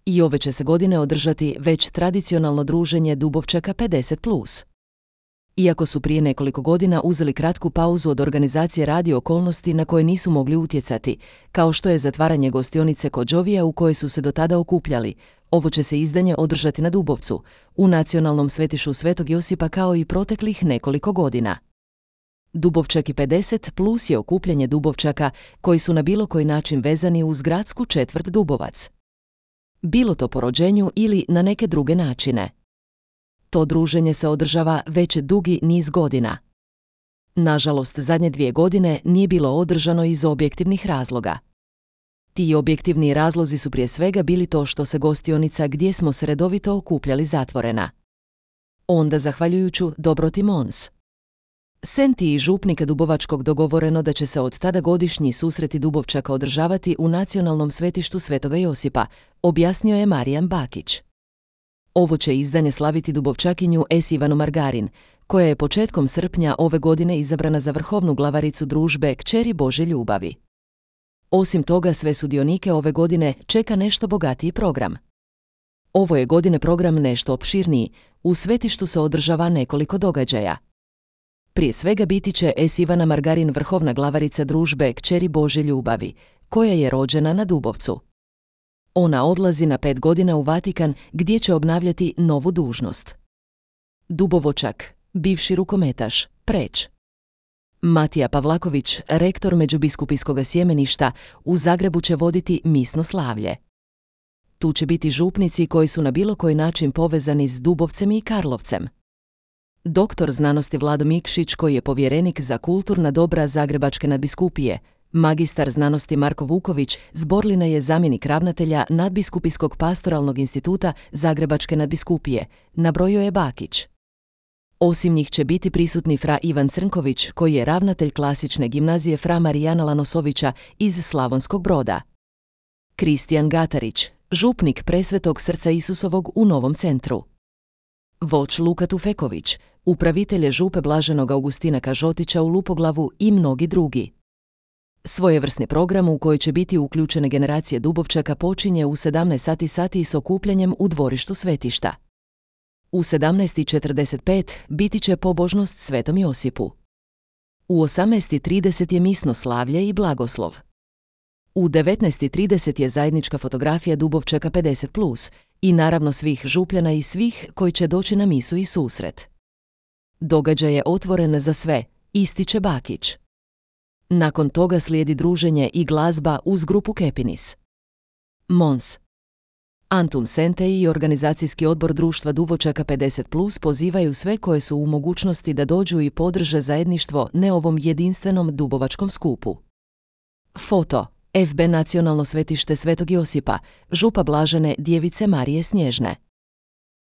I ove će se godine održati već tradicionalno druženje Dubovčaka 50+. Iako su prije nekoliko godina uzeli kratku pauzu od organizacije radi okolnosti na koje nisu mogli utjecati, kao što je zatvaranje gostionice kod Đovija u kojoj su se do tada okupljali, ovo će se izdanje održati na Dubovcu, u nacionalnom svetišu Svetog Josipa kao i proteklih nekoliko godina. Dubovčaki 50+ je okupljanje Dubovčaka koji su na bilo koji način vezani uz gradsku četvrt Dubovac. Bilo to po rođenju ili na neke druge načine. To druženje se održava već dugi niz godina. Nažalost, zadnje 2 godine nije bilo održano iz objektivnih razloga. Ti objektivni razlozi su prije svega bili to što se gostionica gdje smo se redovito okupljali zatvorena. Onda, zahvaljujući dobroti Mons. Senti i župnika Dubovačkog dogovoreno da će se od tada godišnji susreti Dubovčaka održavati u nacionalnom svetištu Svetoga Josipa, objasnio je Marijan Bakić. Ovo će izdanje slaviti Dubovčakinju S. Ivanu Margarin, koja je početkom srpnja ove godine izabrana za vrhovnu glavaricu družbe Kćeri Božje ljubavi. Osim toga, sve sudionike ove godine čeka nešto bogatiji program. Ovo je godine program nešto opširniji, u svetištu se održava nekoliko događaja. Prije svega biti će S. Ivana Margarin vrhovna glavarica družbe Kćeri Božje ljubavi, koja je rođena na Dubovcu. Ona odlazi na 5 godina u Vatikan gdje će obnavljati novu dužnost. Dubovočak, bivši rukometaš, Preć. Matija Pavlaković, rektor Međubiskupijskog sjemeništa, u Zagrebu će voditi misno slavlje. Tu će biti župnici koji su na bilo koji način povezani s Dubovcem i Karlovcem. Doktor znanosti Vlado Mikšić, koji je povjerenik za kulturna dobra Zagrebačke nadbiskupije, magistar znanosti Marko Vuković, Zborlina je zamjenik ravnatelja Nadbiskupijskog pastoralnog instituta Zagrebačke nadbiskupije, nabrojio je Bakić. Osim njih će biti prisutni fra Ivan Crnković, koji je ravnatelj klasične gimnazije fra Marijana Lanosovića iz Slavonskog Broda. Kristijan Gatarić, župnik Presvetog srca Isusovog u Novom centru. Voć Luka Tufeković, upravitelj župe Blaženog Augustina Kažotića u Lupoglavu i mnogi drugi. Svojevrsni program u koji će biti uključene generacije Dubovčaka počinje u 17 sati s okupljanjem u dvorištu svetišta. U 17:45 biti će pobožnost Svetom Josipu. U 18:30 je misno slavlje i blagoslov. U 19:30 je zajednička fotografija Dubovčaka 50+, i naravno svih župljana i svih koji će doći na misu i susret. Događaj je otvoren za sve, ističe Bakić. Nakon toga slijedi druženje i glazba uz grupu Kepinis. Mons. Antun Sente i organizacijski odbor društva Dubovčaka 50+ pozivaju sve koje su u mogućnosti da dođu i podrže zajedništvo ne ovom jedinstvenom dubovačkom skupu. Foto. FB Nacionalno svetište Svetog Josipa, župa Blažene Djevice Marije Snježne.